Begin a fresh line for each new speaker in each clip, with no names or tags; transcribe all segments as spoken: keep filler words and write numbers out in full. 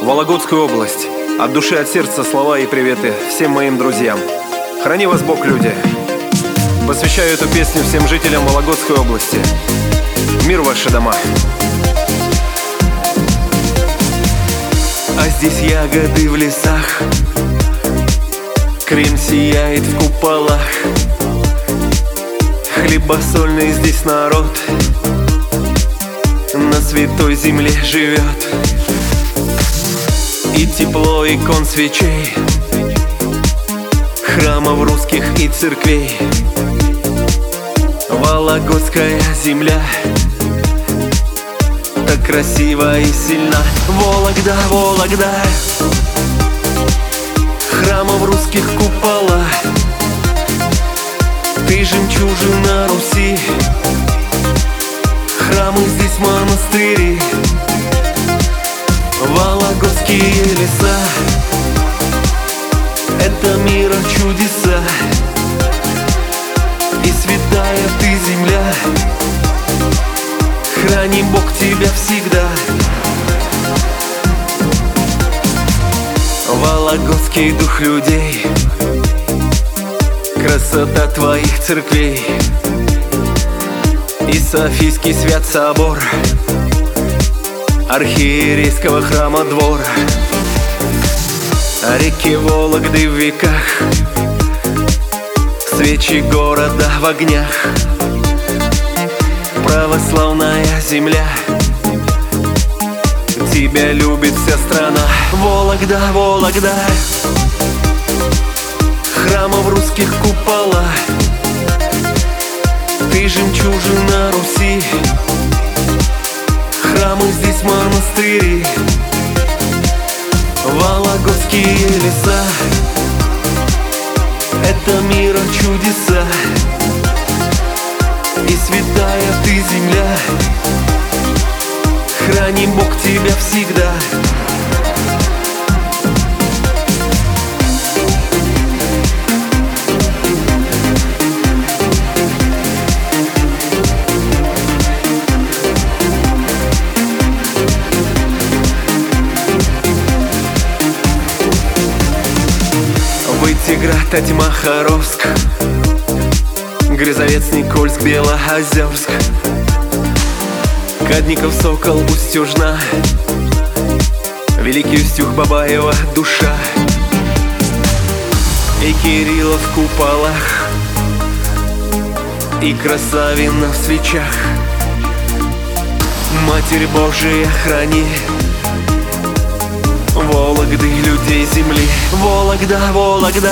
Вологодскую область. От души, от сердца слова и приветы всем моим друзьям. Храни вас Бог, люди. Посвящаю эту песню всем жителям Вологодской области. Мир в ваши дома.
А здесь ягоды в лесах, Крым сияет в куполах. Хлебосольный здесь народ на святой земле живет. И тепло икон свечей, храмов русских и церквей. Вологодская земля так красива и сильна. Вологда, Вологда, храмов русских купола. Ты жемчужина Руси, храмы здесь монастыри. Вологодские леса — это мира чудеса. И святая ты земля, храни Бог тебя всегда. Вологодский дух людей, красота твоих церквей. И Софийский свят собор, архиерейского храма двор. А реки Вологды в веках, свечи города в огнях. Православная земля, тебя любит вся страна. Вологда, Вологда, храмов русских купола. Ты жемчужина Руси, храмы здесь монастыри. Вологодские леса — это мира чудеса. И святая ты земля, храни Бог тебя всегда. Вытеград, Тьмахаровск, Грязовец, Никольск, Белоозерск, Кадников, Сокол, Устюжна, Великий Устюг, Бабаева душа. И Кириллов в куполах, и Красавино в свечах. Матерь Божия, храни Вологды, людей земли. Вологда, Вологда,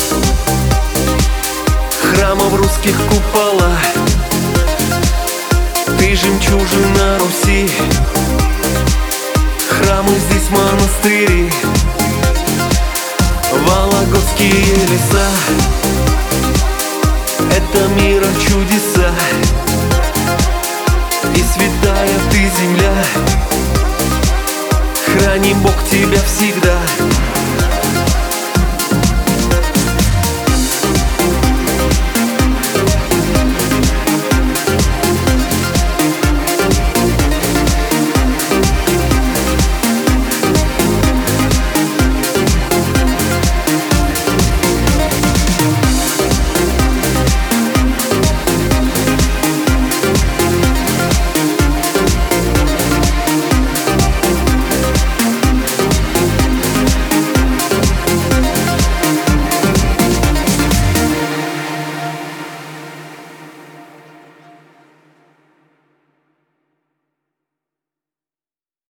храмов русских купола. Ты жемчужина Руси, храмы здесь монастыри. Вологодские леса — это мира чудеса. И святая ты земля, храни Бог тебя всегда.